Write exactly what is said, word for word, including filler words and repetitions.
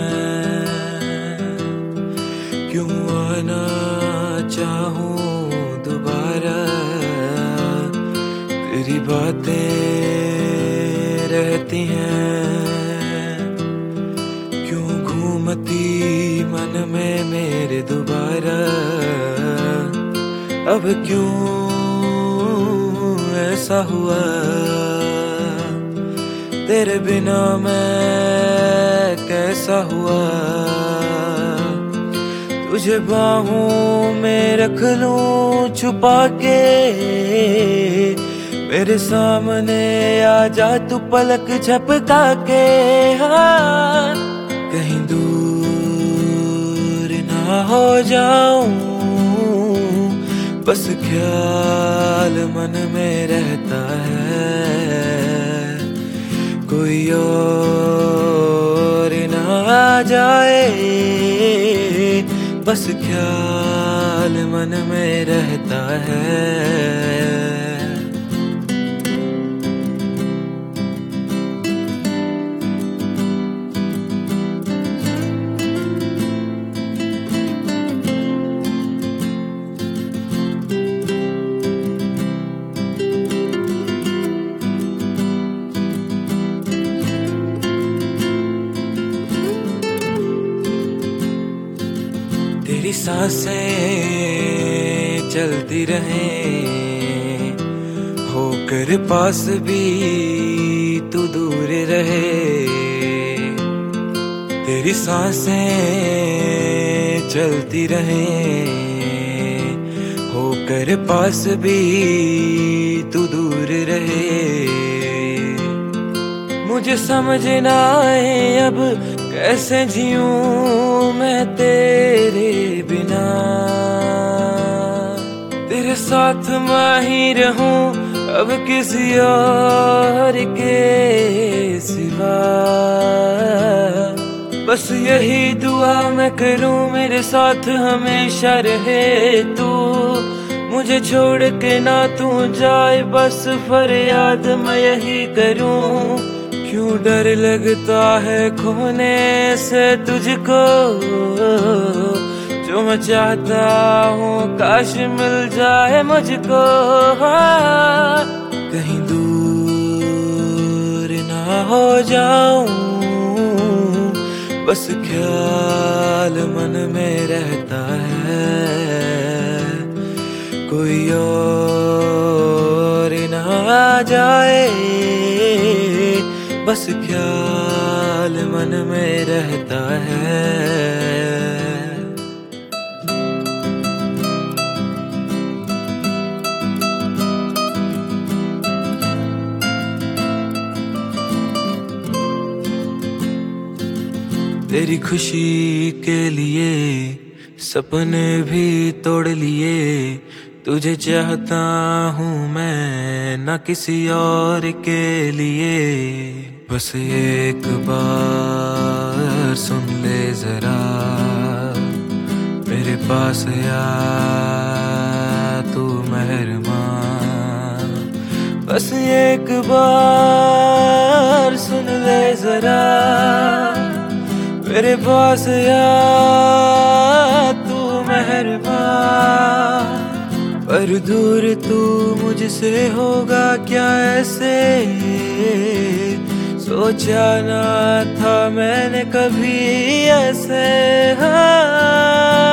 क्यों आना चाहूं दोबारा, तेरी बातें रहती हैं। क्यों घूमती मन में मेरे दोबारा, अब क्यों ऐसा हुआ। तेरे बिना मैं कैसा हुआ, तुझे बाहों में रख लूं छुपा के। मेरे सामने आ जा तू पलक झपका के। हाँ, कहीं दूर ना हो जाऊं, बस ख्याल मन में रहता है। कोई और ना आ जाए, बस ख्याल मन में रहता है। तेरी सांसें चलती रहें, होकर पास भी तू दूर रहे। तेरी सांसें चलती रहें, होकर पास भी तू दूर रहे। मुझे समझ ना आए अब कैसे जीऊं मैं तेरे बिना। तेरे साथ मैं ही रहूं अब किसी और के सिवा। बस यही दुआ मैं करूं मेरे साथ हमेशा रहे तू। मुझे छोड़ के ना तू जाए, बस फरियाद मैं यही करूं। क्यों डर लगता है खोने से तुझको, जो मैं चाहता हूँ काश मिल जाए मुझको। हाँ, कहीं दूर ना हो जाऊं, बस ख्याल मन में रहता है। कोई और ना आ जाए, बस ख्याल मन में रहता है। तेरी खुशी के लिए सपने भी तोड़ लिए। तुझे चाहता हूँ मैं ना किसी और के लिए। बस एक बार सुन ले जरा, मेरे पास आ तू मेहरबान। बस एक बार सुन ले जरा, मेरे पास आ तू मेहरबान। पर दूर तू मुझसे होगा क्या ऐसे, सोचा ना था मैंने कभी ऐसे। हाँ।